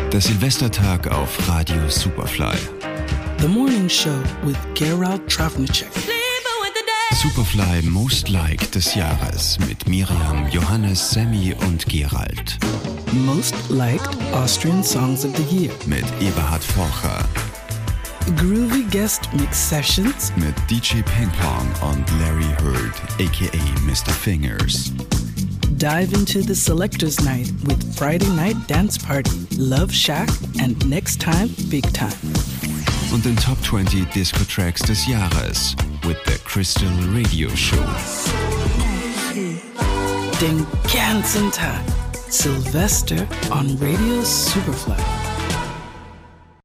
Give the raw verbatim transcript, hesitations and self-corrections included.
Der Silvestertag auf Radio Superfly. The Morning Show with Gerald Travnicek. Superfly Most Liked des Jahres mit Miriam, Johannes, Sammy und Gerald. Most Liked Austrian Songs of the Year Mit Eberhard Forcher. Groovy Guest Mix Sessions Mit D J Ping Pong und Larry Heard, aka Mister Fingers. Dive into the Selectors Night with Friday Night Dance Party, Love Shack and Next Time Big Time. Und den Top zwanzig Disco Tracks des Jahres with the Crystal Radio Show. Den ganzen Tag Silvester on Radio Superfly.